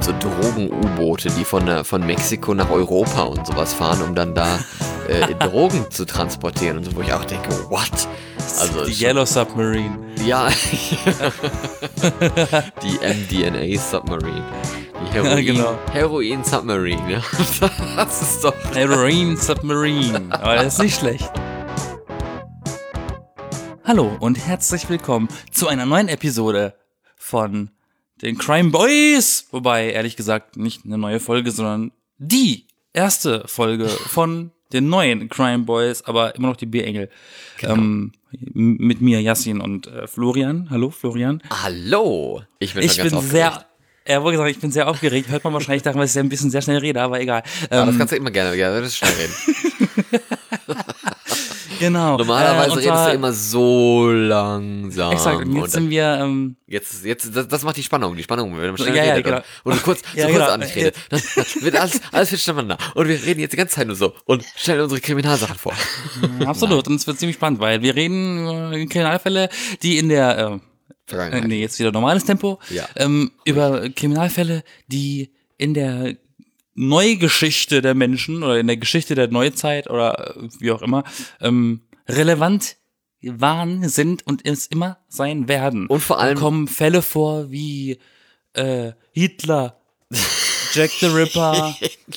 so Drogen-U-Boote, die von Mexiko nach Europa und sowas fahren, um dann da Drogen zu transportieren und so, wo ich auch denke, what? Also die Yellow Submarine. Ja, die MDNA Submarine. Die Genau. Heroin Submarine, ja. Das ist doch... Heroin Submarine. Aber das ist nicht schlecht. Hallo und herzlich willkommen zu einer neuen Episode von den Crime Boys. Wobei, ehrlich gesagt, nicht eine neue Folge, sondern die erste Folge von den neuen Crime Boys, aber immer noch die B-Engel. Genau. Mit mir, Yassin und Florian. Hallo, Florian. Hallo. Ich bin sehr aufgeregt. Hört man wahrscheinlich daran, dass ich ein bisschen sehr schnell rede, aber egal. Das kannst du immer gerne das ist schnell reden. Genau. Normalerweise redest du immer so langsam. Exakt, und jetzt sind wir... Jetzt, das macht die Spannung, wenn man schnell ja, redet. Genau. Und du kurz an dich redest. Dann wird alles wird miteinander. Und wir reden jetzt die ganze Zeit nur so und stellen unsere Kriminalsachen vor. Absolut, und es wird ziemlich spannend, weil wir reden über Kriminalfälle, die in der... jetzt wieder normales Tempo. Ja. Über Kriminalfälle, die in der Neugeschichte der Menschen oder in der Geschichte der Neuzeit oder wie auch immer relevant waren, sind und es immer sein werden. Und vor allem kommen Fälle vor wie Hitler, Jack the Ripper,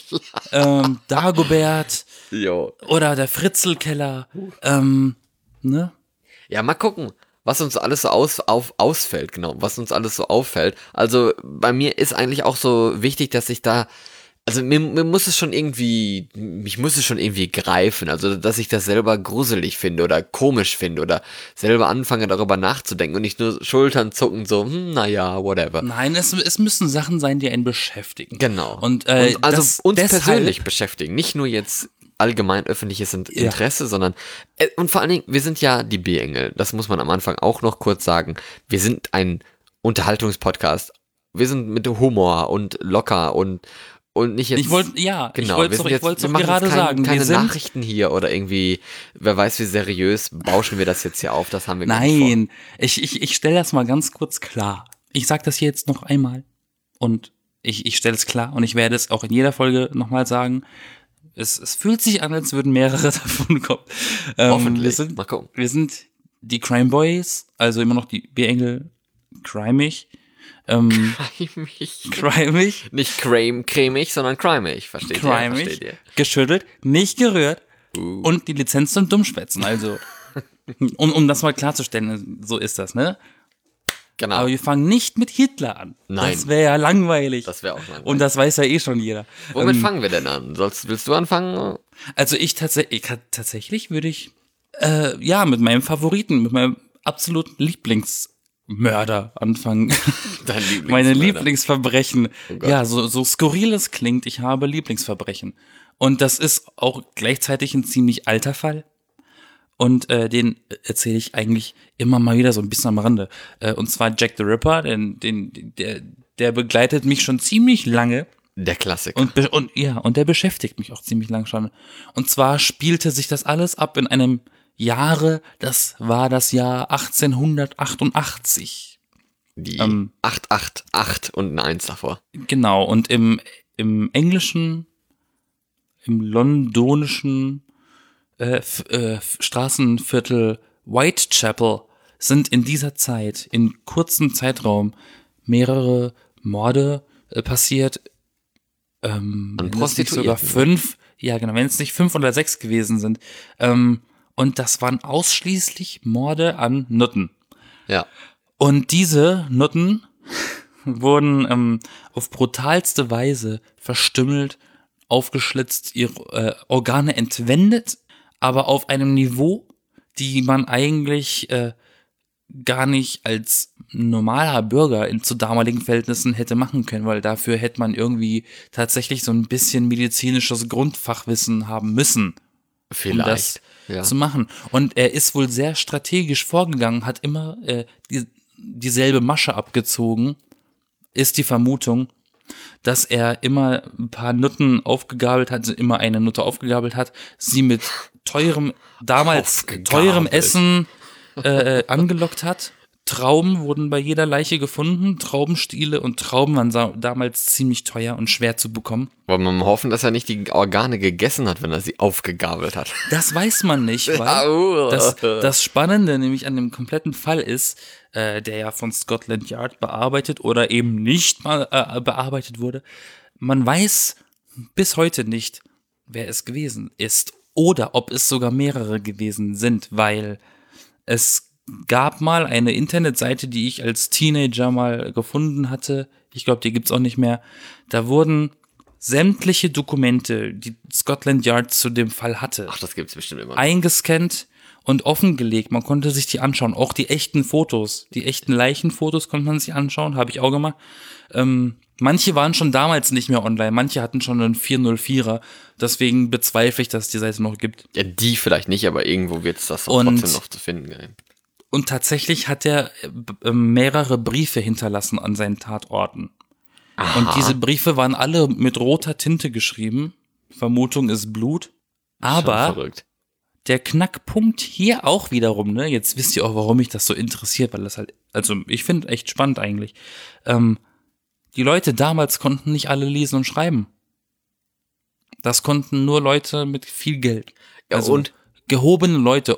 Dagobert oder der Fritzelkeller. Ne? Ja, mal gucken, was uns alles so ausfällt, genau, was uns alles so auffällt. Also bei mir ist eigentlich auch so wichtig, dass ich da, also mich muss es schon irgendwie greifen, also dass ich das selber gruselig finde oder komisch finde oder selber anfange darüber nachzudenken und nicht nur Schultern zucken, so, naja, whatever. Nein, es müssen Sachen sein, die einen beschäftigen. Genau. Und also uns persönlich beschäftigen, nicht nur jetzt allgemein öffentliches Interesse, sondern und vor allen Dingen, wir sind ja die B-Engel, das muss man am Anfang auch noch kurz sagen, wir sind ein Unterhaltungspodcast, wir sind mit Humor und locker und nicht jetzt... Ich wollte es gerade sagen. Keine Nachrichten hier oder irgendwie, wer weiß wie seriös bauschen wir das jetzt hier auf, das haben wir gar nicht vor. Nein, ich stelle das mal ganz kurz klar. Ich sag das hier jetzt noch einmal und ich stelle es klar und ich werde es auch in jeder Folge nochmal sagen. Es fühlt sich an, als würden mehrere davon kommen. Hoffentlich. Mal gucken. Wir sind die Crime Boys, also immer noch die B-Engel, crimig. Crimig. Nicht cremig, sondern crimig, versteht ihr? Geschüttelt, nicht gerührt und die Lizenz zum Dummschwätzen, also um das mal klarzustellen, so ist das, ne? Genau. Aber wir fangen nicht mit Hitler an. Nein. Das wäre ja langweilig. Das wäre auch langweilig. Und das weiß ja eh schon jeder. Womit fangen wir denn an? Willst du anfangen? Also tatsächlich würde ich, mit meinem Favoriten, mit meinem absoluten Lieblingsmörder anfangen. Dein Lieblingsmörder. Meine Lieblingsverbrechen. Oh ja, so skurril es klingt, ich habe Lieblingsverbrechen. Und das ist auch gleichzeitig ein ziemlich alter Fall. Und den erzähle ich eigentlich immer mal wieder so ein bisschen am Rande. Und zwar Jack the Ripper, der begleitet mich schon ziemlich lange. Der Klassiker. Und der beschäftigt mich auch ziemlich lange schon. Und zwar spielte sich das alles ab in einem das war das Jahr 1888. Die 888 und ein 1 davor. Genau, und im englischen, im londonischen Straßenviertel Whitechapel sind in dieser Zeit, in kurzem Zeitraum, mehrere Morde passiert. An Prostituierten. Sogar 5, ja genau, wenn es nicht 5 oder 6 gewesen sind. Und das waren ausschließlich Morde an Nutten. Ja. Und diese Nutten wurden auf brutalste Weise verstümmelt, aufgeschlitzt, ihre Organe entwendet, aber auf einem Niveau, die man eigentlich gar nicht als normaler Bürger zu damaligen Verhältnissen hätte machen können, weil dafür hätte man irgendwie tatsächlich so ein bisschen medizinisches Grundfachwissen haben müssen, vielleicht, um das zu machen. Und er ist wohl sehr strategisch vorgegangen, hat immer dieselbe Masche abgezogen, ist die Vermutung, dass er immer ein paar Nutten aufgegabelt hat, immer eine Nutte aufgegabelt hat, sie mit teurem Essen angelockt hat. Trauben wurden bei jeder Leiche gefunden, Traubenstiele, und Trauben waren damals ziemlich teuer und schwer zu bekommen. Aber man muss hoffen, dass er nicht die Organe gegessen hat, wenn er sie aufgegabelt hat. Das weiß man nicht, weil das Spannende nämlich an dem kompletten Fall ist, der ja von Scotland Yard bearbeitet oder eben nicht mal bearbeitet wurde. Man weiß bis heute nicht, wer es gewesen ist oder ob es sogar mehrere gewesen sind, weil es gab mal eine Internetseite, die ich als Teenager mal gefunden hatte. Ich glaube, die gibt's auch nicht mehr. Da wurden sämtliche Dokumente, die Scotland Yard zu dem Fall hatte, Ach, das gibt's bestimmt immer. eingescannt und offengelegt. Man konnte sich die anschauen. Auch die echten Fotos, die echten Leichenfotos konnte man sich anschauen. Habe ich auch gemacht. Manche waren schon damals nicht mehr online. Manche hatten schon einen 404er. Deswegen bezweifle ich, dass es die Seite noch gibt. Ja, die vielleicht nicht, aber irgendwo wird's das doch Und- trotzdem noch zu finden. Gell? Und tatsächlich hat er mehrere Briefe hinterlassen an seinen Tatorten. Aha. Und diese Briefe waren alle mit roter Tinte geschrieben. Vermutung ist Blut. Schon Aber verrückt. der Knackpunkt hier auch wiederum, ne, jetzt wisst ihr auch, warum mich das so interessiert, weil das halt, also ich finde echt spannend eigentlich. Die Leute damals konnten nicht alle lesen und schreiben. Das konnten nur Leute mit viel Geld. Ja, Also und gehobene Leute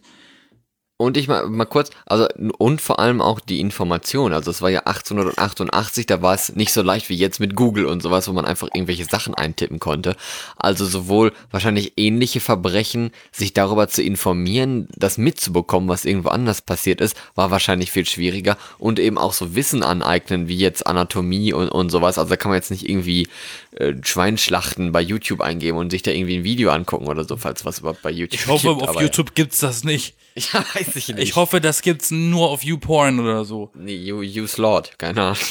Und ich mal kurz, also und vor allem auch die Information. Also es war ja 1888, da war es nicht so leicht wie jetzt mit Google und sowas, wo man einfach irgendwelche Sachen eintippen konnte. Also sowohl wahrscheinlich ähnliche Verbrechen, sich darüber zu informieren, das mitzubekommen, was irgendwo anders passiert ist, war wahrscheinlich viel schwieriger. Und eben auch so Wissen aneignen, wie jetzt Anatomie und sowas. Also da kann man jetzt nicht irgendwie Schweinschlachten bei YouTube eingeben und sich da irgendwie ein Video angucken oder so, falls was überhaupt bei YouTube Ich hoffe, gibt, auf aber YouTube gibt's das nicht. Ja, weiß ich nicht. Ich hoffe, das gibt's nur auf YouPorn oder so. Nee, Use Lord, keine Ahnung.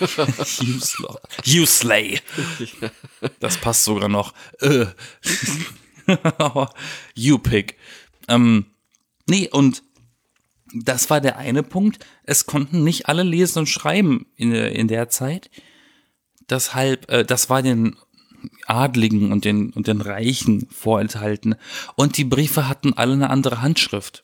Uslay. Das passt sogar noch. YouPick. Nee, und das war der eine Punkt. Es konnten nicht alle lesen und schreiben in der Zeit. Deshalb, das war den Adligen und den Reichen vorenthalten. Und die Briefe hatten alle eine andere Handschrift.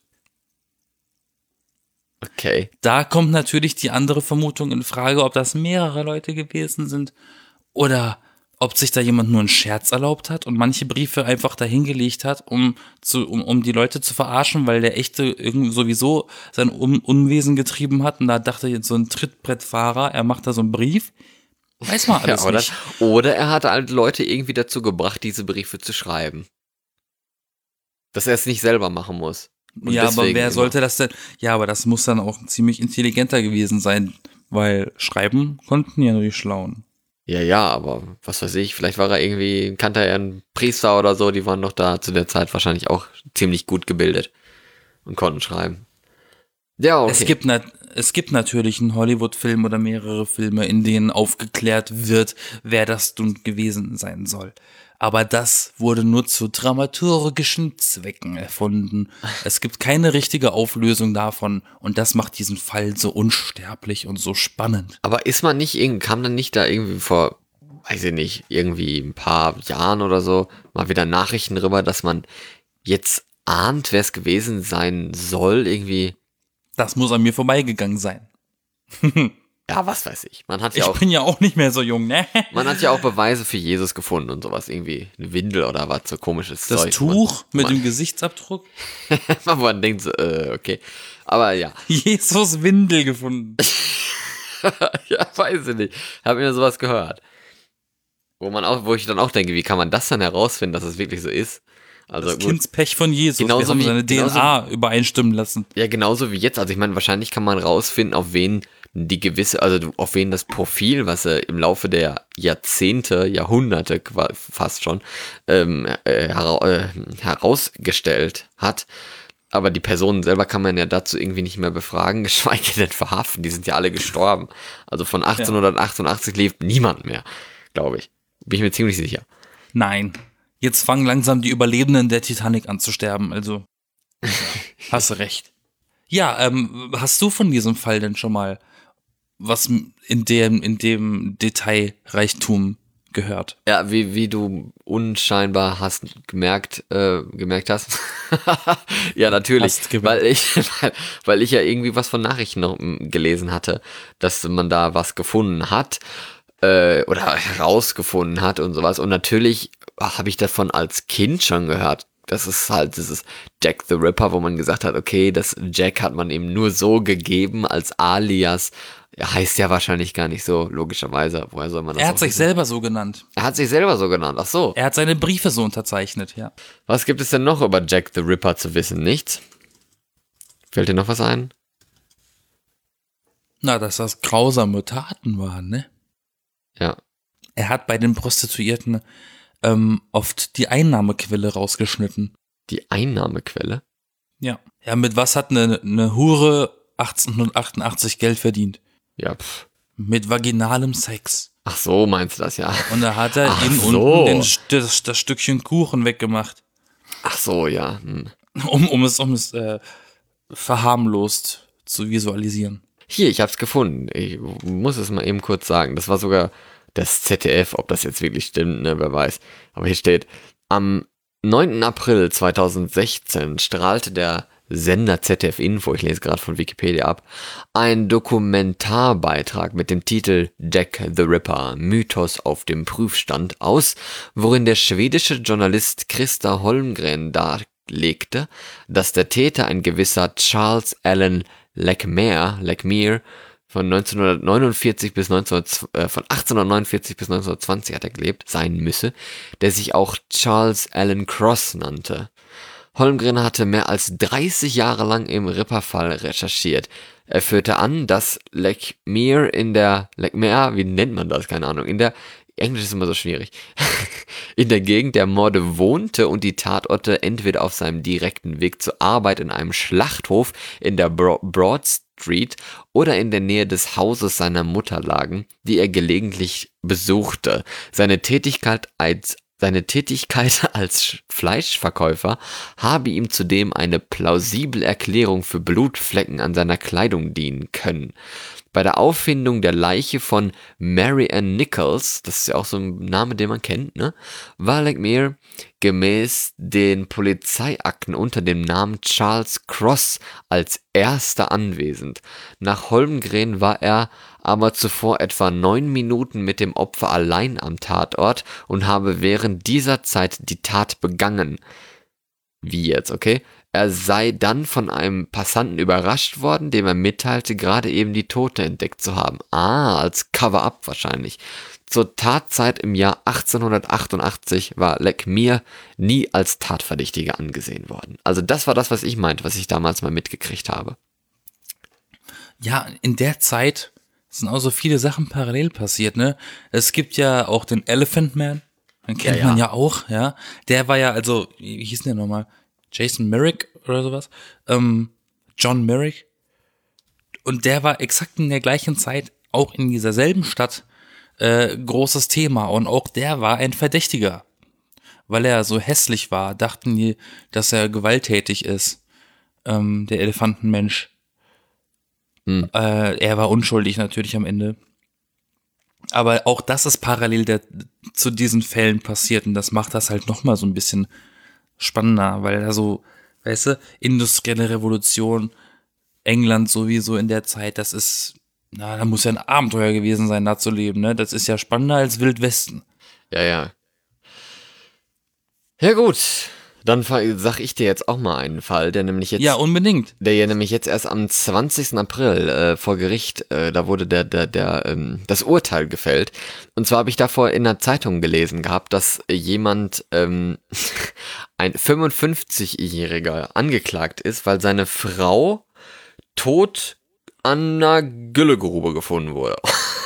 Okay. Da kommt natürlich die andere Vermutung in Frage, ob das mehrere Leute gewesen sind oder ob sich da jemand nur einen Scherz erlaubt hat und manche Briefe einfach dahingelegt hat, um die Leute zu verarschen, weil der echte irgendwie sowieso sein Unwesen getrieben hat und da dachte jetzt so ein Trittbrettfahrer, er macht da so einen Brief. Weiß man alles Ja, oder? nicht. Oder er hat halt Leute irgendwie dazu gebracht, diese Briefe zu schreiben. Dass er es nicht selber machen muss. Und Ja, aber deswegen wer immer- sollte das denn? Ja, aber das muss dann auch ziemlich intelligenter gewesen sein, weil schreiben konnten ja nur die Schlauen. Ja, aber was weiß ich, vielleicht war er irgendwie, kannte er einen Priester oder so, die waren doch da zu der Zeit wahrscheinlich auch ziemlich gut gebildet und konnten schreiben. Ja, okay. Es gibt natürlich einen Hollywood-Film oder mehrere Filme, in denen aufgeklärt wird, wer das nun gewesen sein soll. Aber das wurde nur zu dramaturgischen Zwecken erfunden. Es gibt keine richtige Auflösung davon und das macht diesen Fall so unsterblich und so spannend. Aber ist man nicht, kam dann nicht da irgendwie vor, weiß ich nicht, irgendwie ein paar Jahren oder so, mal wieder Nachrichten drüber, dass man jetzt ahnt, wer es gewesen sein soll, irgendwie, Das muss an mir vorbeigegangen sein. ja, was weiß ich. Man hat ja Ich auch, bin ja auch nicht mehr so jung, ne? man hat ja auch Beweise für Jesus gefunden und sowas, irgendwie eine Windel oder was, so komisches Das Zeug. Tuch mit man, dem Gesichtsabdruck. man denkt so, okay. Aber ja, Jesus Windel gefunden. ja, weiß ich nicht. Hab mir sowas gehört. Wo ich dann auch denke, wie kann man das dann herausfinden, dass es wirklich so ist? Also Das gut. Kindspech von Jesus. Genauso Wir haben wie- seine DNA übereinstimmen lassen. Ja, genauso wie jetzt. Also ich meine, wahrscheinlich kann man rausfinden, auf wen die gewisse, also auf wen das Profil, was er im Laufe der Jahrzehnte, Jahrhunderte fast schon herausgestellt hat. Aber die Personen selber kann man ja dazu irgendwie nicht mehr befragen, geschweige denn verhaften. Die sind ja alle gestorben. Also von 1888 lebt niemand mehr, glaube ich. Bin ich mir ziemlich sicher. Nein. Jetzt fangen langsam die Überlebenden der Titanic an zu sterben, also ja, hast du recht. Ja, hast du von diesem Fall denn schon mal was in dem Detailreichtum gehört. Ja, wie du unscheinbar gemerkt hast. Ja, natürlich, Hast gemerkt. weil ich ja irgendwie was von Nachrichten noch gelesen hatte, dass man da was gefunden hat oder herausgefunden hat und sowas. Und natürlich habe ich davon als Kind schon gehört. Das ist halt dieses Jack the Ripper, wo man gesagt hat, okay, das Jack hat man ihm nur so gegeben als Alias. Er heißt ja wahrscheinlich gar nicht so, logischerweise. Woher soll man das Er hat auch sich wissen? selber so genannt. Er hat sich selber so genannt, ach so. Er hat seine Briefe so unterzeichnet, ja. Was gibt es denn noch über Jack the Ripper zu wissen? Nichts? Fällt dir noch was ein? Na, dass das grausame Taten waren, ne? Ja. Er hat bei den Prostituierten oft die Einnahmequelle rausgeschnitten. Die Einnahmequelle? Ja. Ja, mit was hat eine Hure 1888 Geld verdient? Ja, Mit vaginalem Sex. Ach so, meinst du das, ja. Und da hat er Ach innen so. unten das Stückchen Kuchen weggemacht, Ach so, ja. Hm. um es verharmlost zu visualisieren. Hier, ich hab's gefunden. Ich muss es mal eben kurz sagen. Das war sogar das ZDF, ob das jetzt wirklich stimmt, ne, wer weiß. Aber hier steht, am 9. April 2016 strahlte der Sender ZDF Info, ich lese gerade von Wikipedia ab, ein Dokumentarbeitrag mit dem Titel Jack the Ripper, Mythos auf dem Prüfstand aus, worin der schwedische Journalist Christer Holmgren darlegte, dass der Täter ein gewisser Charles Allen Lekmere von 1849 bis 1920 hat er gelebt, sein müsse, der sich auch Charles Alan Cross nannte. Holmgren hatte mehr als 30 Jahre lang im Ripper-Fall recherchiert. Er führte an, dass Lekmere, wie nennt man das? Keine Ahnung, Englisch ist immer so schwierig, in der Gegend der Morde wohnte und die Tatorte entweder auf seinem direkten Weg zur Arbeit in einem Schlachthof in der Broad Street oder in der Nähe des Hauses seiner Mutter lagen, die er gelegentlich besuchte. Seine Tätigkeit als Fleischverkäufer habe ihm zudem eine plausible Erklärung für Blutflecken an seiner Kleidung dienen können. Bei der Auffindung der Leiche von Mary Ann Nichols, das ist ja auch so ein Name, den man kennt, ne, war Lekmere gemäß den Polizeiakten unter dem Namen Charles Cross als erster anwesend. Nach Holmgren war er aber zuvor etwa 9 Minuten mit dem Opfer allein am Tatort und habe während dieser Zeit die Tat begangen. Wie jetzt, okay? Er sei dann von einem Passanten überrascht worden, dem er mitteilte, gerade eben die Tote entdeckt zu haben. Als Cover-up wahrscheinlich. Zur Tatzeit im Jahr 1888 war Lekmere nie als Tatverdächtiger angesehen worden. Also das war das, was ich meinte, was ich damals mal mitgekriegt habe. Ja, in der Zeit sind auch so viele Sachen parallel passiert, ne? Es gibt ja auch den Elephant Man, den kennt man ja auch, ja. Der war ja, also, wie hieß denn der nochmal? Jason Merrick oder sowas? John Merrick. Und der war exakt in der gleichen Zeit auch in dieser selben Stadt großes Thema. Und auch der war ein Verdächtiger. Weil er so hässlich war, dachten die, dass er gewalttätig ist. Der Elefantenmensch. Er war unschuldig natürlich am Ende. Aber auch das ist parallel zu diesen Fällen passiert und das macht das halt nochmal so ein bisschen spannender, weil da so, weißt du, industrielle Revolution, England sowieso in der Zeit, das ist, da muss ja ein Abenteuer gewesen sein, da zu leben, ne? Das ist ja spannender als Wildwesten. Ja. Ja gut, dann sag ich dir jetzt auch mal einen Fall, der nämlich jetzt... Ja, unbedingt. Der ja nämlich jetzt erst am 20. April vor Gericht, da wurde das Urteil gefällt. Und zwar habe ich davor in der Zeitung gelesen gehabt, dass jemand, ein 55-Jähriger angeklagt ist, weil seine Frau tot an einer Güllegrube gefunden wurde.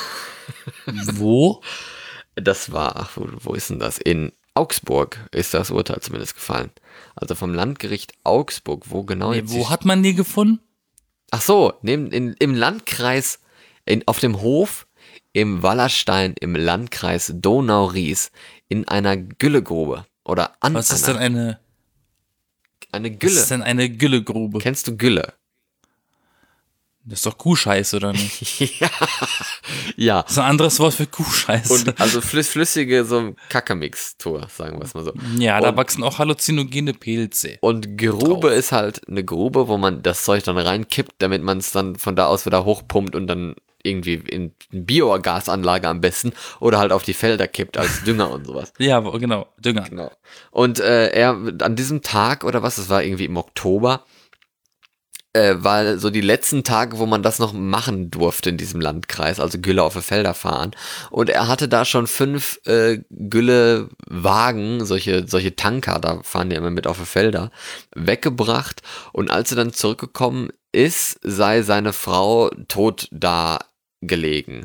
Wo? Das war, wo ist denn das? In Augsburg ist das Urteil zumindest gefallen. Also vom Landgericht Augsburg, wo genau jetzt... Wo hat man die gefunden? Ach so, im Landkreis, auf dem Hof im Wallerstein im Landkreis Donau-Ries in einer Güllegrube. Oder an Was ist denn eine Gülle. Was ist denn eine Güllegrube? Kennst du Gülle? Das ist doch Kuhscheiße, oder nicht? Ja. Das ist ein anderes Wort für Kuhscheiße. Und also flüssige, so Kackemixtur, sagen wir es mal so. Ja, da Und, wachsen auch halluzinogene Pilze. und Grube drauf. ist halt eine Grube, wo man das Zeug dann reinkippt, damit man es dann von da aus wieder hochpumpt und dann irgendwie in eine Biogasanlage am besten oder halt auf die Felder kippt als Dünger und sowas. Ja, genau, Dünger. Genau. Und er an diesem Tag oder was, es war irgendwie im Oktober, war so die letzten Tage, wo man das noch machen durfte in diesem Landkreis, also Gülle auf die Felder fahren. Und er hatte da schon 5 Güllewagen, solche Tanker, da fahren die immer mit auf die Felder, weggebracht. Und als er dann zurückgekommen ist, sei seine Frau tot da gelegen.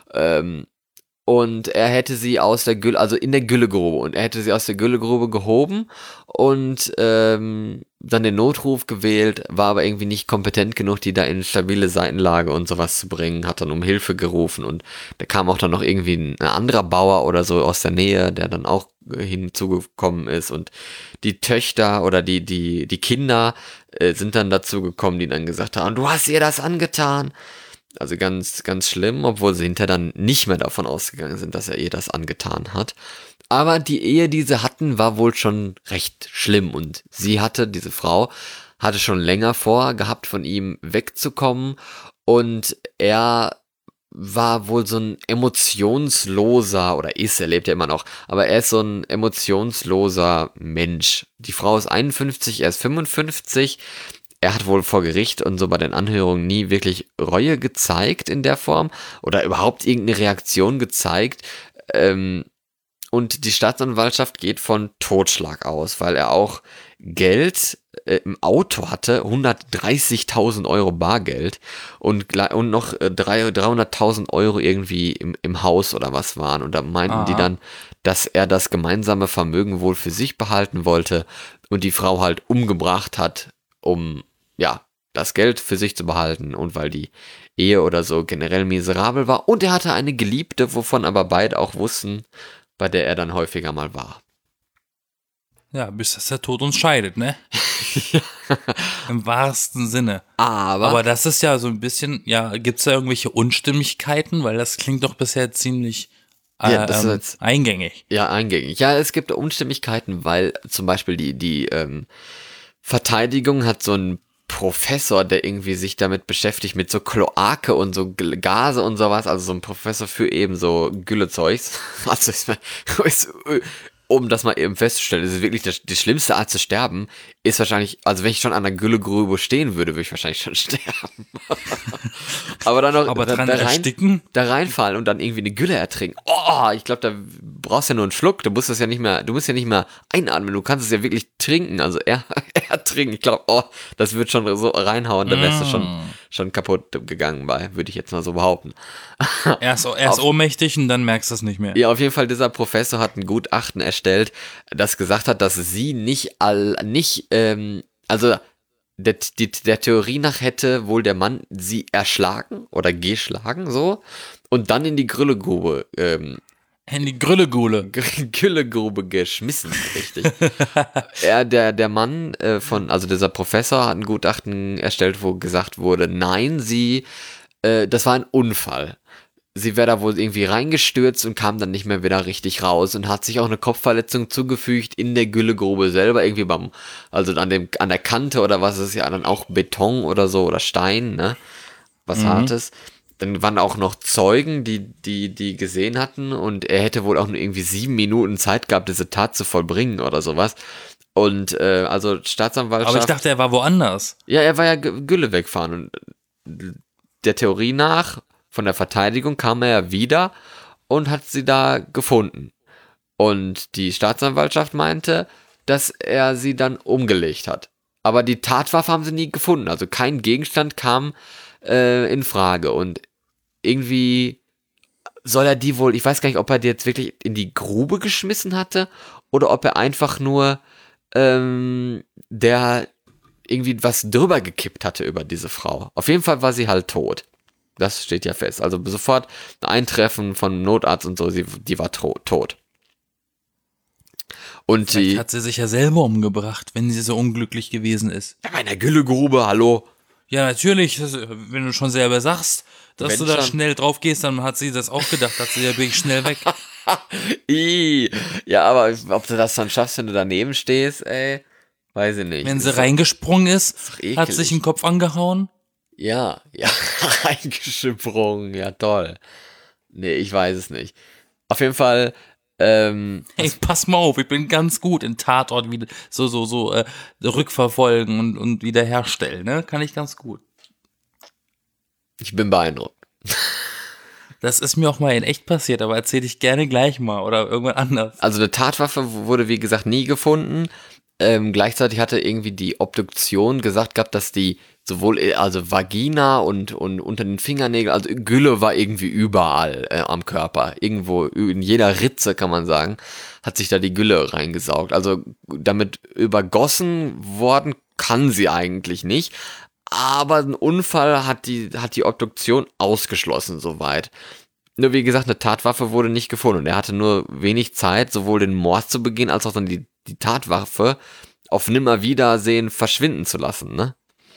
Und er hätte sie aus der Gülle, also in der Güllegrube, und er hätte sie aus der Güllegrube gehoben und dann den Notruf gewählt, war aber irgendwie nicht kompetent genug, die da in stabile Seitenlage und sowas zu bringen, hat dann um Hilfe gerufen und da kam auch dann noch irgendwie ein anderer Bauer oder so aus der Nähe, der dann auch hinzugekommen ist und die Töchter oder die Kinder sind dann dazu gekommen, die dann gesagt haben, du hast ihr das angetan. Also ganz, ganz schlimm, obwohl sie hinterher dann nicht mehr davon ausgegangen sind, dass er ihr das angetan hat. Aber die Ehe, die sie hatten, war wohl schon recht schlimm und diese Frau, hatte schon länger vor gehabt, von ihm wegzukommen und er war wohl so ein emotionsloser, oder er lebt ja immer noch, aber er ist so ein emotionsloser Mensch. Die Frau ist 51, er ist 55. Er hat wohl vor Gericht und so bei den Anhörungen nie wirklich Reue gezeigt in der Form oder überhaupt irgendeine Reaktion gezeigt. Und die Staatsanwaltschaft geht von Totschlag aus, weil er auch Geld im Auto hatte, 130.000 Euro Bargeld und noch 300.000 Euro irgendwie im Haus oder was waren. Und da meinten die dann, dass er das gemeinsame Vermögen wohl für sich behalten wollte und die Frau halt umgebracht hat, um das Geld für sich zu behalten und weil die Ehe oder so generell miserabel war. Und er hatte eine Geliebte, wovon aber beide auch wussten, bei der er dann häufiger mal war. Ja, bis dass der Tod uns scheidet, ne? Im wahrsten Sinne. Aber das ist ja so ein bisschen, gibt's da irgendwelche Unstimmigkeiten? Weil das klingt doch bisher ziemlich eingängig. Ja, eingängig. Ja, es gibt Unstimmigkeiten, weil zum Beispiel die Verteidigung hat so einen Professor, der irgendwie sich damit beschäftigt, mit so Kloake und so Gase und sowas, also so ein Professor für eben so Güllezeugs. Also um das mal eben festzustellen, ist es wirklich die schlimmste Art zu sterben, ist wahrscheinlich, also wenn ich schon an der Güllegrube stehen würde, würde ich wahrscheinlich schon sterben. Aber dann noch da reinfallen und dann irgendwie eine Gülle ertrinken. Oh, ich glaube, da brauchst du ja nur einen Schluck, du musst ja nicht mehr einatmen, du kannst es ja wirklich trinken, also ertrinken. Ich glaube, das wird schon so reinhauen, da wärst du schon kaputt gegangen würde ich jetzt mal so behaupten. Erst ohnmächtig und dann merkst du es nicht mehr. Ja, auf jeden Fall, dieser Professor hat ein Gutachten erstellt, das gesagt hat, dass sie der Theorie nach hätte wohl der Mann sie erschlagen oder geschlagen, so, und dann in die Güllegrube in die Güllegrube. Güllegrube geschmissen, richtig. Der Mann also dieser Professor hat ein Gutachten erstellt, wo gesagt wurde, nein, das war ein Unfall. Sie wäre da wohl irgendwie reingestürzt und kam dann nicht mehr wieder richtig raus und hat sich auch eine Kopfverletzung zugefügt in der Güllegrube selber, irgendwie also an der Kante oder was ist ja dann auch Beton oder so oder Stein, ne? Was Hartes. Dann waren auch noch Zeugen, die gesehen hatten und er hätte wohl auch nur irgendwie 7 Minuten Zeit gehabt, diese Tat zu vollbringen oder sowas. Und also Staatsanwaltschaft. Aber ich dachte, er war woanders. Ja, er war ja Gülle wegfahren und der Theorie nach von der Verteidigung kam er ja wieder und hat sie da gefunden. Und die Staatsanwaltschaft meinte, dass er sie dann umgelegt hat. Aber die Tatwaffe haben sie nie gefunden. Also kein Gegenstand kam in Frage. Und irgendwie soll er die wohl, ich weiß gar nicht, ob er die jetzt wirklich in die Grube geschmissen hatte oder ob er einfach nur der irgendwie was drüber gekippt hatte über diese Frau. Auf jeden Fall war sie halt tot. Das steht ja fest. Also sofort ein Eintreffen von Notarzt und so, die war tot. Und vielleicht hat sie sich ja selber umgebracht, wenn sie so unglücklich gewesen ist. Ja, in der Güllegrube, hallo. Ja, natürlich, wenn du schon selber sagst, dass du da schon. schnell drauf gehst, dann hat sie das auch gedacht, hat sie ja wirklich schnell weg. Ja, aber ob du das dann schaffst, wenn du daneben stehst, ey, weiß ich nicht. Wenn Das sie ist doch- reingesprungen ist, doch hat ekelig. sich den Kopf angehauen. Ja, reingesprungen, ja toll. Nee, ich weiß es nicht. Auf jeden Fall, Hey, pass mal auf, ich bin ganz gut in Tatort wieder rückverfolgen und wiederherstellen, ne? Kann ich ganz gut. ich bin beeindruckt. Das ist mir auch mal in echt passiert, aber erzähle ich gerne gleich mal oder irgendwann anders. Also eine Tatwaffe wurde, wie gesagt, nie gefunden. Gleichzeitig hatte irgendwie die Obduktion gesagt gehabt, dass die sowohl also Vagina und unter den Fingernägeln, also Gülle war irgendwie überall am Körper. Irgendwo in jeder Ritze, kann man sagen, hat sich da die Gülle reingesaugt. Also damit übergossen worden kann sie eigentlich nicht. Aber ein Unfall hat die Obduktion ausgeschlossen soweit. Nur wie gesagt, eine Tatwaffe wurde nicht gefunden. Und er hatte nur wenig Zeit, sowohl den Mord zu begehen, als auch dann die Tatwaffe auf Nimmerwiedersehen verschwinden zu lassen, ne?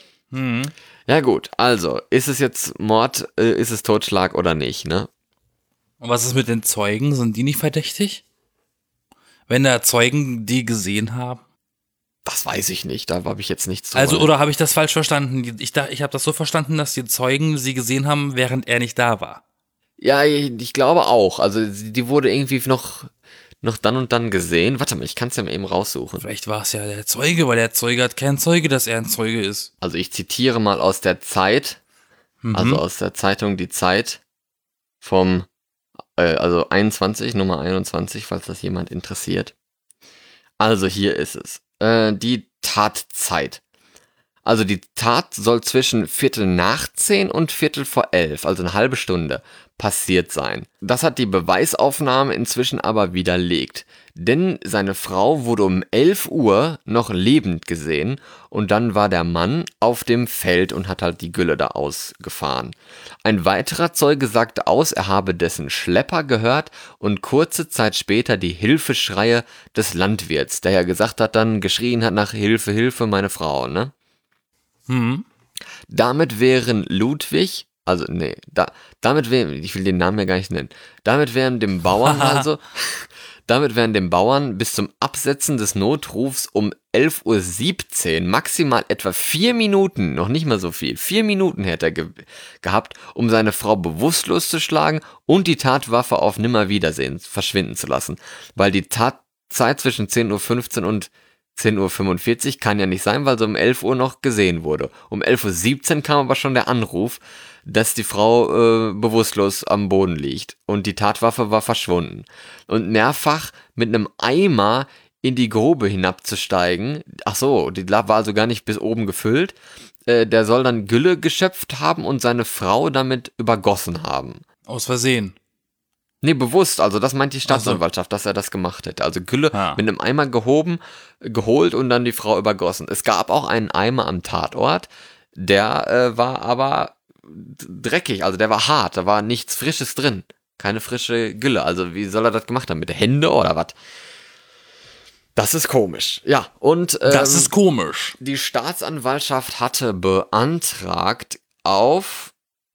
Ja gut, also, ist es jetzt Mord, ist es Totschlag oder nicht, ne? Und was ist mit den Zeugen? Sind die nicht verdächtig? Wenn da Zeugen die gesehen haben? Das weiß ich nicht, da habe ich jetzt nichts zu Also, wollen. oder habe ich das falsch verstanden? Ich habe das so verstanden, dass die Zeugen sie gesehen haben, während er nicht da war. Ja, ich glaube auch. Also, die wurde irgendwie noch dann und dann gesehen. Warte mal, ich kann es ja mal eben raussuchen. Vielleicht war es ja der Zeuge, weil der Zeuge hat keinen Zeuge, dass er ein Zeuge ist. Also, ich zitiere mal aus der Zeit, also aus der Zeitung Die Zeit vom, also 21, Nummer 21, falls das jemand interessiert. Also, hier ist es. Die Tatzeit. Also die Tat soll zwischen 10:15 und 11:15, also eine halbe Stunde, passiert sein. Das hat die Beweisaufnahme inzwischen aber widerlegt. Denn seine Frau wurde um 11 Uhr noch lebend gesehen und dann war der Mann auf dem Feld und hat halt die Gülle da ausgefahren. Ein weiterer Zeuge sagte aus, er habe dessen Schlepper gehört und kurze Zeit später die Hilfeschreie des Landwirts, der ja gesagt hat, dann geschrien hat nach Hilfe, Hilfe, meine Frau, ne? Damit wären Ludwig, also nee, damit wären, ich will den Namen ja gar nicht nennen, damit wären dem Bauern bis zum Absetzen des Notrufs um 11:17 Uhr maximal etwa 4 Minuten, noch nicht mal so viel, 4 Minuten hätte er gehabt, um seine Frau bewusstlos zu schlagen und die Tatwaffe auf Nimmerwiedersehen verschwinden zu lassen, weil die Tatzeit zwischen 10:15 Uhr und 10:45 Uhr kann ja nicht sein, weil so um 11 Uhr noch gesehen wurde. Um 11:17 Uhr kam aber schon der Anruf, dass die Frau bewusstlos am Boden liegt und die Tatwaffe war verschwunden. Und mehrfach mit einem Eimer in die Grube hinabzusteigen, ach so, die war also gar nicht bis oben gefüllt, der soll dann Gülle geschöpft haben und seine Frau damit übergossen haben. Aus Versehen. Nee, bewusst, also das meint die Staatsanwaltschaft, dass er das gemacht hätte. Also Gülle mit einem Eimer geholt und dann die Frau übergossen. Es gab auch einen Eimer am Tatort, der war aber dreckig, also der war hart, da war nichts Frisches drin. Keine frische Gülle. Also wie soll er das gemacht haben? Mit den Händen oder was? Das ist komisch. Ja, und Das ist komisch. die Staatsanwaltschaft hatte beantragt auf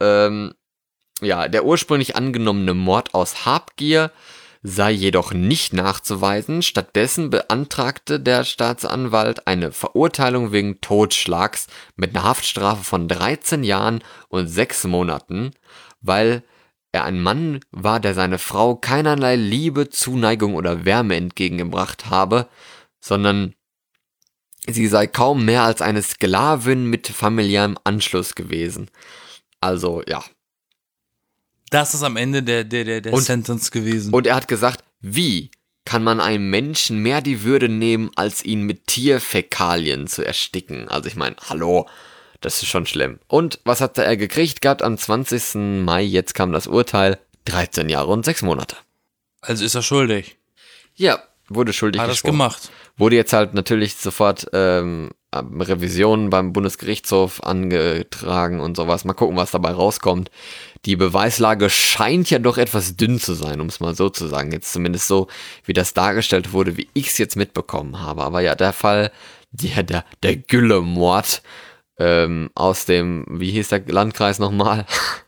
der ursprünglich angenommene Mord aus Habgier sei jedoch nicht nachzuweisen. Stattdessen beantragte der Staatsanwalt eine Verurteilung wegen Totschlags mit einer Haftstrafe von 13 Jahren und 6 Monaten, weil er ein Mann war, der seine Frau keinerlei Liebe, Zuneigung oder Wärme entgegengebracht habe, sondern sie sei kaum mehr als eine Sklavin mit familiärem Anschluss gewesen. Also, ja. Das ist am Ende der Sentence gewesen. Und er hat gesagt, wie kann man einem Menschen mehr die Würde nehmen, als ihn mit Tierfäkalien zu ersticken? Also ich meine, hallo, das ist schon schlimm. Und was hat er gekriegt gehabt am 20. Mai? Jetzt kam das Urteil, 13 Jahre und 6 Monate. Also ist er schuldig. Ja, wurde schuldig Hat er es gesprochen. gemacht. Wurde jetzt halt natürlich sofort Revision beim Bundesgerichtshof angetragen und sowas. Mal gucken, was dabei rauskommt. Die Beweislage scheint ja doch etwas dünn zu sein, um es mal so zu sagen. Jetzt zumindest so, wie das dargestellt wurde, wie ich es jetzt mitbekommen habe. Aber ja, der Fall, der Gülle-Mord, aus dem, wie hieß der Landkreis nochmal?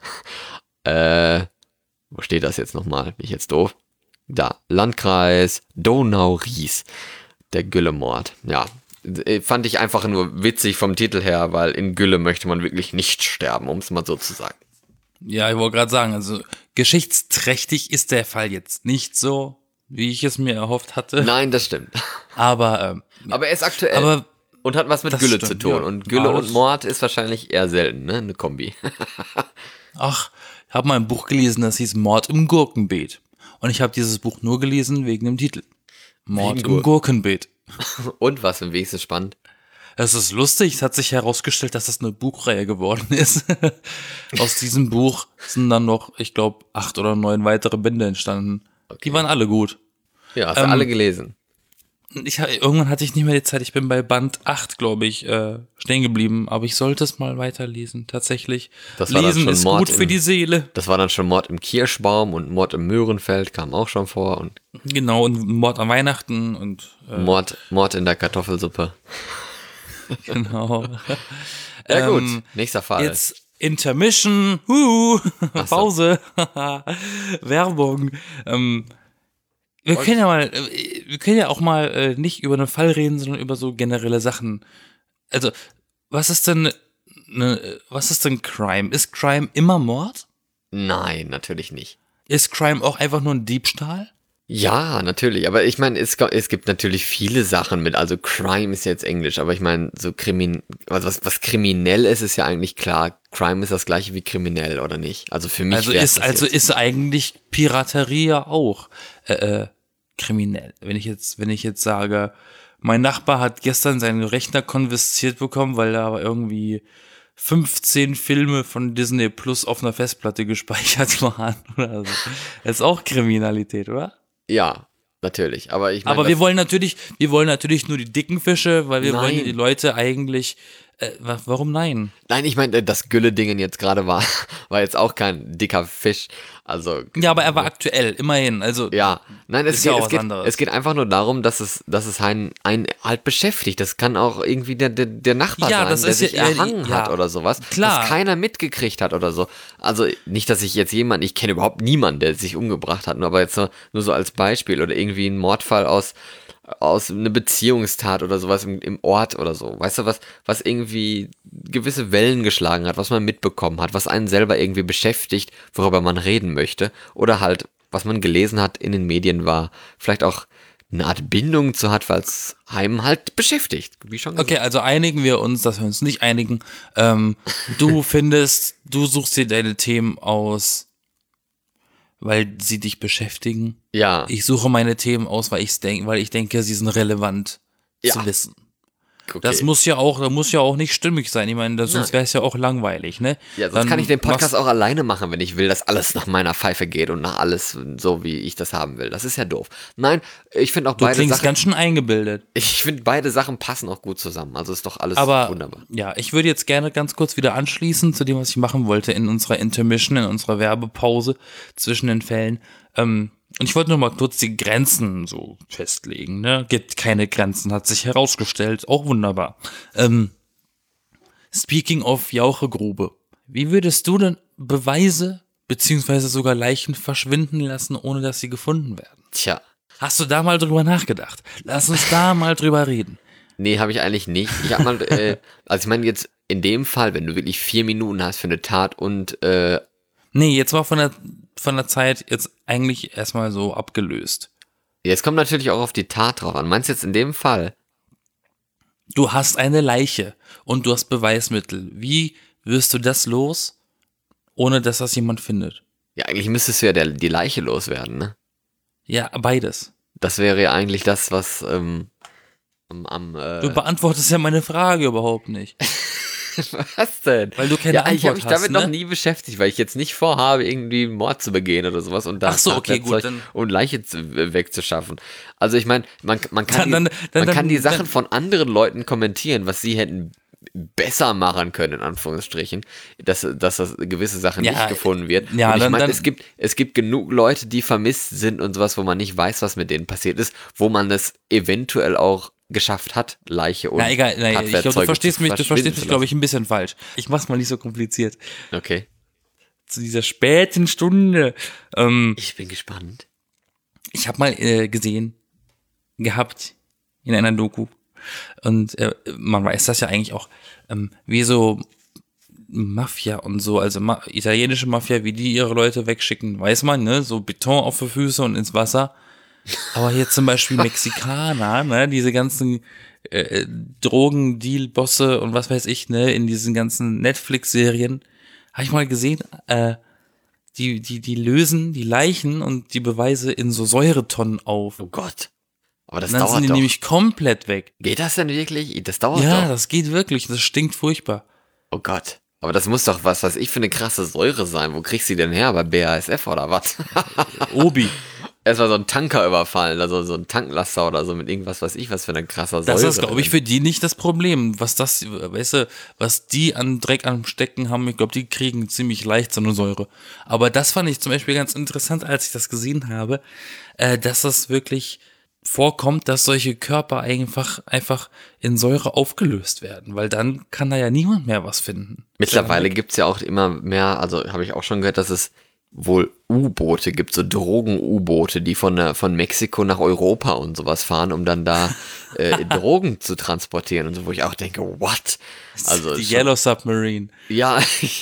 Wo steht das jetzt nochmal? Bin ich jetzt doof? Da, Landkreis Donau-Ries, der Gülle-Mord. Ja, fand ich einfach nur witzig vom Titel her, weil in Gülle möchte man wirklich nicht sterben, um es mal so zu sagen. Ja, ich wollte gerade sagen, also geschichtsträchtig ist der Fall jetzt nicht so, wie ich es mir erhofft hatte. Nein, das stimmt. Aber er ist aktuell und hat was mit Gülle zu tun. Ja. Und Gülle und Mord ist wahrscheinlich eher selten, ne? Eine Kombi. Ach, ich habe mal ein Buch gelesen, das hieß Mord im Gurkenbeet. Und ich habe dieses Buch nur gelesen wegen dem Titel. Mord im Gurkenbeet. Und was, im wenigsten spannend? Es ist lustig, es hat sich herausgestellt, dass das eine Buchreihe geworden ist. Aus diesem Buch sind dann noch, ich glaube, 8 oder 9 weitere Bände entstanden. Okay. Die waren alle gut. Ja, hast du alle gelesen? Irgendwann hatte ich nicht mehr die Zeit, ich bin bei Band 8, glaube ich, stehen geblieben, aber ich sollte es mal weiterlesen, tatsächlich. Das war Lesen dann schon ist Mord gut für die Seele. Das war dann schon Mord im Kirschbaum und Mord im Möhrenfeld kam auch schon vor. Und genau, und Mord an Weihnachten und Mord in der Kartoffelsuppe. Genau. Ja gut, nächster Fall. Jetzt Intermission, Pause, Werbung. Wir können ja auch mal nicht über einen Fall reden, sondern über so generelle Sachen. Also, was ist denn Crime? Ist Crime immer Mord? Nein, natürlich nicht. Ist Crime auch einfach nur ein Diebstahl? Ja, natürlich, aber ich meine, es gibt natürlich viele Sachen mit, also Crime ist jetzt Englisch, aber ich meine, so was kriminell ist ja eigentlich klar. Crime ist das gleiche wie kriminell, oder nicht? Also für mich ist eigentlich Piraterie ja auch kriminell. Wenn ich jetzt sage, mein Nachbar hat gestern seinen Rechner konfisziert bekommen, weil da irgendwie 15 Filme von Disney Plus auf einer Festplatte gespeichert waren oder so. Das ist auch Kriminalität, oder? Ja, natürlich. Aber ich meine, wir wollen natürlich nur die dicken Fische, weil wir wollen die Leute eigentlich. Warum nein? Nein, ich meine, das Gülle-Dingen jetzt gerade war jetzt auch kein dicker Fisch. Also. Ja, aber er war aktuell, immerhin. Also. Ja, nein, es geht einfach nur darum, dass es einen halt beschäftigt. Das kann auch irgendwie der Nachbar sein, der sich erhangen hat oder sowas. Klar. Was keiner mitgekriegt hat oder so. Also nicht, dass ich jetzt ich kenne überhaupt niemanden, der sich umgebracht hat, aber jetzt nur so als Beispiel oder irgendwie ein Mordfall aus einer Beziehungstat oder sowas im Ort oder so. Weißt du, was irgendwie gewisse Wellen geschlagen hat, was man mitbekommen hat, was einen selber irgendwie beschäftigt, worüber man reden möchte. Oder halt, was man gelesen hat in den Medien war, vielleicht auch eine Art Bindung zu hat, weil es einem halt beschäftigt, wie schon gesagt. Okay, also einigen wir uns, dass wir uns nicht einigen. Du suchst dir deine Themen aus, weil sie dich beschäftigen. Ja. Ich suche meine Themen aus, weil ich denke, sie sind relevant zu wissen. Okay. Da muss ja auch nicht stimmig sein. Ich meine, sonst wäre es ja auch langweilig, ne? Ja, sonst kann ich den Podcast auch alleine machen, wenn ich will, dass alles nach meiner Pfeife geht und nach alles so, wie ich das haben will. Das ist ja doof. Nein, ich finde auch beide Sachen. Du klingst ganz schön eingebildet. Ich finde, beide Sachen passen auch gut zusammen. Also ist doch alles wunderbar. Ja, ich würde jetzt gerne ganz kurz wieder anschließen zu dem, was ich machen wollte in unserer Intermission, in unserer Werbepause zwischen den Fällen. Und ich wollte nur mal kurz die Grenzen so festlegen, ne? Gibt keine Grenzen, hat sich herausgestellt. Auch wunderbar. Speaking of Jauchegrube. Wie würdest du denn Beweise beziehungsweise sogar Leichen verschwinden lassen, ohne dass sie gefunden werden? Tja. Hast du da mal drüber nachgedacht? Lass uns da mal drüber reden. Nee, habe ich eigentlich nicht. Ich habe mal, also ich meine jetzt in dem Fall, wenn du wirklich 4 Minuten hast für eine Tat und nee, jetzt war von der Zeit jetzt eigentlich erstmal so abgelöst. Ja, es kommt natürlich auch auf die Tat drauf an. Meinst du jetzt in dem Fall? Du hast eine Leiche und du hast Beweismittel. Wie wirst du das los, ohne dass das jemand findet? Ja, eigentlich müsstest du ja die Leiche loswerden, ne? Ja, beides. Das wäre ja eigentlich das, was Du beantwortest ja meine Frage überhaupt nicht. Was denn? Weil du keine Antwort hast, ich habe mich damit noch nie beschäftigt, weil ich jetzt nicht vorhabe, irgendwie einen Mord zu begehen oder sowas und da und Leiche wegzuschaffen. Also ich meine, man kann die Sachen von anderen Leuten kommentieren, was sie hätten besser machen können, in Anführungsstrichen, dass gewisse Sachen nicht gefunden wird. Ja, und ich meine, es gibt genug Leute, die vermisst sind und sowas, wo man nicht weiß, was mit denen passiert ist, wo man es eventuell auch geschafft hat, Leiche und Na egal, ich glaube, du Tatwerkzeuge verstehst zu mich, verschwinden zu glaube ich, ein bisschen falsch. Ich mach's mal nicht so kompliziert. lassen. Okay. Zu dieser späten Stunde. Ich bin gespannt. Ich habe mal gesehen, gehabt in einer Doku. Und man weiß das ja eigentlich auch, wie so Mafia und so, also italienische Mafia, wie die ihre Leute wegschicken, weiß man, ne? So Beton auf die Füße und ins Wasser. Aber hier zum Beispiel Mexikaner, ne? Diese ganzen Drogendeal-Bosse und was weiß ich, ne? In diesen ganzen Netflix-Serien habe ich mal gesehen, die lösen die Leichen und die Beweise in so Säuretonnen auf. Oh Gott. Aber das Und dann dauert sind die doch. nämlich komplett weg. Geht das denn wirklich? Das dauert Ja, doch. das geht wirklich. Das stinkt furchtbar. Oh Gott. Aber das muss doch was weiß ich für eine krasse Säure sein. Wo kriegst du die denn her? Bei BASF oder was? Obi. Erstmal so ein Tanker überfallen, also so ein Tanklaster oder so mit irgendwas, weiß ich, was für eine krasse Säure. Das ist, glaube ich, drin. für die nicht das Problem. Was das, weißt du, was die an Dreck am Stecken haben, ich glaube, die kriegen ziemlich leicht so eine Säure. Aber das fand ich zum Beispiel ganz interessant, als ich das gesehen habe, dass das wirklich vorkommt, dass solche Körper einfach in Säure aufgelöst werden, weil dann kann da ja niemand mehr was finden. Mittlerweile gibt's ja auch immer mehr, also habe ich auch schon gehört, dass es wohl U-Boote gibt, so Drogen-U-Boote, die von Mexiko nach Europa und sowas fahren, um dann da Drogen zu transportieren und so, wo ich auch denke, what? Also Die schon- Yellow Submarine. Ja,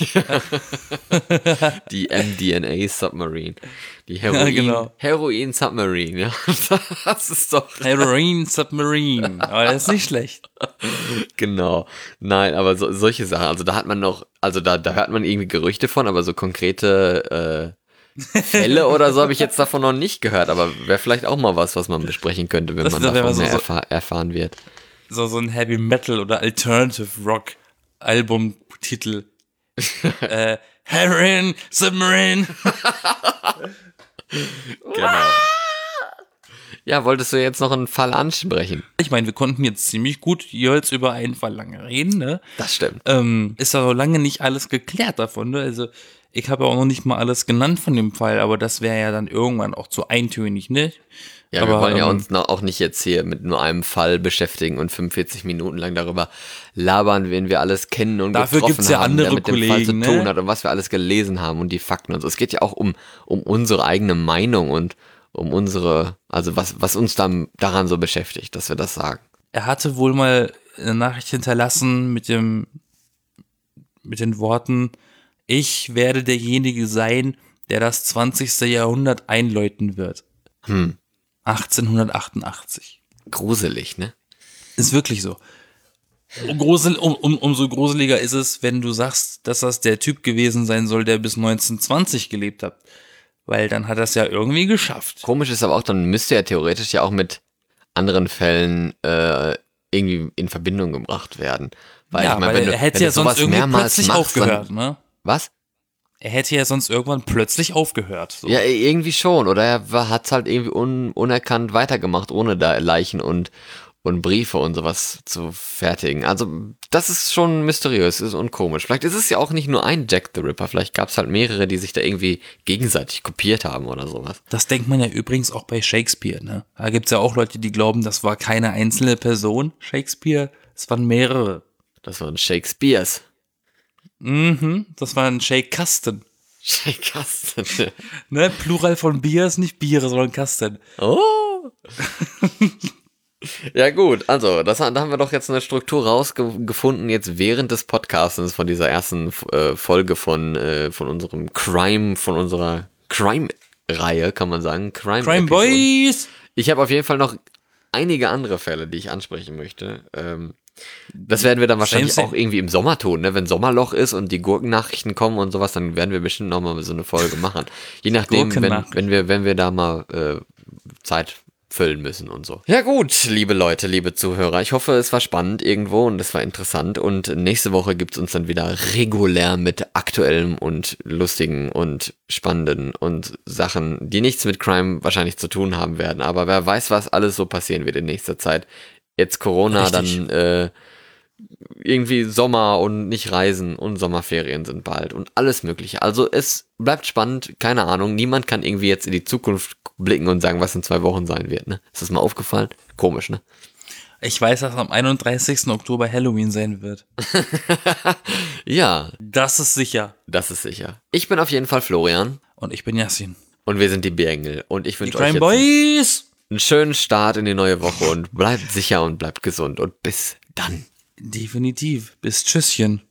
die MDNA Submarine, die Ja, genau. Heroin Submarine, ja, das ist doch Heroin Submarine. Aber das ist nicht schlecht. genau. Nein, aber solche Sachen, also da hat man noch, also da hört man irgendwie Gerüchte von, aber so konkrete Fälle oder so habe ich jetzt davon noch nicht gehört, aber wäre vielleicht auch mal was man besprechen könnte, wenn Das man wär davon so- mehr so- erfahren wird. So ein Heavy Metal oder Alternative Rock Albumtitel. Heroin Submarine. Genau. Ja, wolltest du jetzt noch einen Fall ansprechen? Ich meine, wir konnten jetzt ziemlich gut jeweils über einen Fall lange reden, ne? Das stimmt. Ist aber lange nicht alles geklärt davon, ne? Also, ich habe auch noch nicht mal alles genannt von dem Fall, aber das wäre ja dann irgendwann auch zu eintönig, ne? Ja, aber, wir wollen ja uns auch nicht jetzt hier mit nur einem Fall beschäftigen und 45 Minuten lang darüber labern, wen wir alles kennen und Dafür getroffen gibt's ja haben, andere der mit dem Fall zu Kollegen, tun ne? hat und was wir alles gelesen haben und die Fakten und so. Es geht ja auch um unsere eigene Meinung und um unsere, also was uns dann daran so beschäftigt, dass wir das sagen. Er hatte wohl mal eine Nachricht hinterlassen mit den Worten, ich werde derjenige sein, der das 20. Jahrhundert einläuten wird. 1888. Gruselig, ne? Ist wirklich so. Umso gruseliger ist es, wenn du sagst, dass das der Typ gewesen sein soll, der bis 1920 gelebt hat. Weil dann hat er es ja irgendwie geschafft. Komisch ist aber auch, dann müsste er theoretisch ja auch mit anderen Fällen irgendwie in Verbindung gebracht werden. Weil Ja, ich meine, weil wenn du, er hätte wenn ja du sonst sowas irgendwie mehrmals plötzlich machst, aufgehört, dann, ne? was? Er hätte ja sonst irgendwann plötzlich aufgehört. So. Ja, irgendwie schon. Oder er hat's halt irgendwie unerkannt weitergemacht, ohne da Leichen und Briefe und sowas zu fertigen. Also das ist schon mysteriös ist und komisch. Vielleicht ist es ja auch nicht nur ein Jack the Ripper. Vielleicht gab's halt mehrere, die sich da irgendwie gegenseitig kopiert haben oder sowas. Das denkt man ja übrigens auch bei Shakespeare, ne? Da gibt's ja auch Leute, die glauben, das war keine einzelne Person, Shakespeare, es waren mehrere. Das waren Shakespeares. Das war ein Shake-Kasten. Shake-Kasten. Ne? Plural von Bier ist nicht Biere, sondern Kasten. Oh. Ja gut, also da haben wir doch jetzt eine Struktur rausgefunden, jetzt während des Podcastens von dieser ersten Folge von unserem Crime, von unserer Crime-Reihe, kann man sagen. Crime Boys! Ich habe auf jeden Fall noch einige andere Fälle, die ich ansprechen möchte. Das werden wir dann wahrscheinlich Same. auch irgendwie im Sommer tun, ne? Wenn Sommerloch ist und die Gurkennachrichten kommen und sowas, dann werden wir bestimmt nochmal so eine Folge machen. Je nachdem, wenn wir da mal Zeit füllen müssen und so. Ja gut, liebe Leute, liebe Zuhörer, ich hoffe, es war spannend irgendwo und es war interessant und nächste Woche gibt's uns dann wieder regulär mit aktuellem und lustigen und spannenden und Sachen, die nichts mit Crime wahrscheinlich zu tun haben werden, aber wer weiß, was alles so passieren wird in nächster Zeit. Jetzt Corona, Richtig. dann irgendwie Sommer und nicht reisen und Sommerferien sind bald und alles mögliche. Also es bleibt spannend, keine Ahnung, niemand kann irgendwie jetzt in die Zukunft blicken und sagen, was in 2 Wochen sein wird, ne? Ist das mal aufgefallen? Komisch, ne? Ich weiß, dass am 31. Oktober Halloween sein wird. Ja, Das ist sicher. das ist sicher. Ich bin auf jeden Fall Florian Und ich bin Yassin. und wir sind die Bärengel. Und ich Die wünsche euch Crime jetzt Boys! einen schönen Start in die neue Woche und bleibt sicher und bleibt gesund. Und bis dann. Definitiv. Bis Tschüsschen.